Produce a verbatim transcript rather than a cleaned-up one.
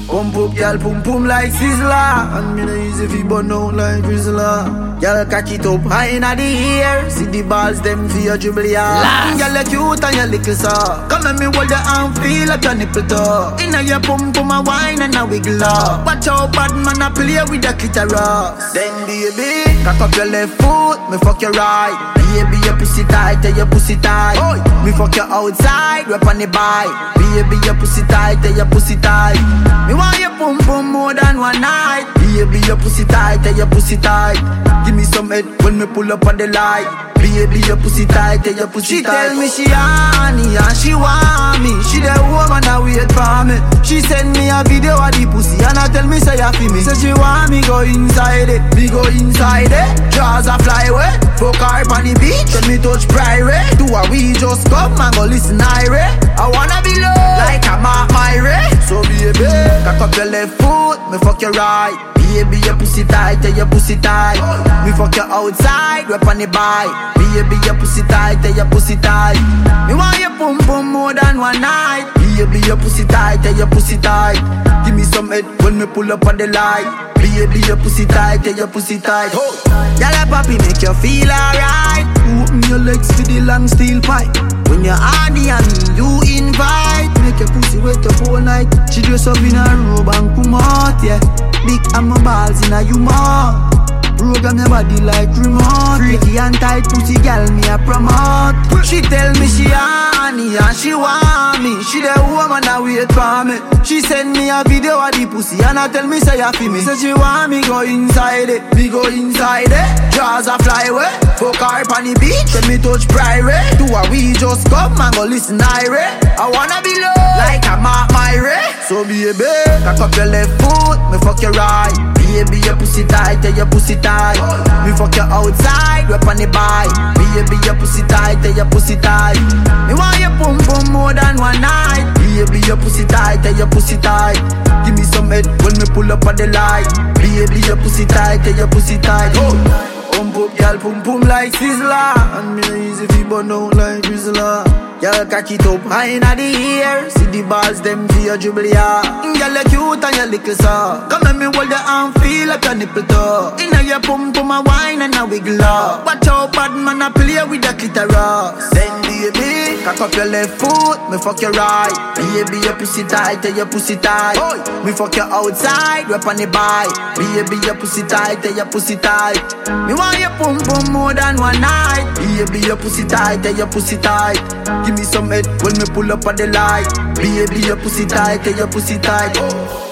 Pump up, girl, pum pum like Sizzler. And me no easy fi burn out like Rizla. Girl, cock it up high inna the air. See the balls them fi your dribble ya. Girl, you cute and you little so. Come let me hold your arm, feel like your nipple toe. Inna your pum pum a wine and a wiggle up. Watch out, bad man a play with the clitoris. Then baby, cock up your left foot, me fuck your right. Baby, your pussy tight, tell your pussy tight. Oy. Me fuck you outside, rap on the bike. Baby, your pussy tight, tell your pussy tight. Me want your pum pum more than one night. Baby, your pussy tight, tell your pussy tight. Give me some head when me pull up on the light. Baby, your pussy tight, tell your pussy she tight. She tell me she honey and she want me. She the woman that wait for me. She send me a video of the pussy and I tell me say you feel me. Say she want me go inside it, me go inside it. Jaws a fly away, fuck her on the beach. When me touch private, do a we just come and go listen Irie. I wanna be low like I'm a Myrie. So baby, cock up your left foot, me fuck your right. Baby, your pussy tight, tell your pussy tight. Me fuck you outside, rap on the bike. Baby, your pussy tight, tell your pussy tight. Me want your pum pum more than one night. Baby, your pussy tight, tell your pussy tight. Give me some head when me pull up on the light. Baby, your pussy tight, tell your pussy tight. Y'all a papi make you feel alright. Open your legs to the long steel pipe. When you're honey and me, you invite. Make your pussy wet up all night. She dress up in a robe and come out, yeah. Big and my balls in a you mouth. Program your body like remote. Freaky and tight pussy girl me a promote. She tell me she honey and she want me. She the woman that wait for me. She send me a video of the pussy and I tell me say you feel me. Say she want me go inside it, me go inside it. Jaws a fly away, fuck her on the beach. When me touch private, do a we just come and go listen Irie. I wanna be low like I'm a Myrie. So baby, cock up your left foot, me fuck your right. Baby, your pussy tight, tell your pussy tight. Me fuck you outside, rap on the bike. Baby, your pussy tight, tell your pussy tight. Me want your pum pum more than one night. Baby, your pussy tight, tell your pussy tight. Give me some head when me pull up on the light. Baby, your pussy tight, tell your pussy tight. Pump up, girl, pum pum like Sizzler. And me no easy fi burn out like Rizla. Girl, cock it up high inna the air. See the balls them fi your dribble ya. Girl, you cute and you little so. Come let me hold your arm, feel like your nipple toe. Inna your pum pum a wine and a wiggle up. Watch out, bad man a play with the clitoris. Then baby, cock up your left foot, me fuck your right. Baby, your pussy tight, tell your pussy tight. Me fuck you outside, rap on the bike. Baby, your pussy tight, tell your pussy tight. Me want your pum pum more than one night. Baby, your pussy tight, tell your pussy tight. Give me some head when me pull up on the light. Baby, your pussy tight, tell your pussy tight.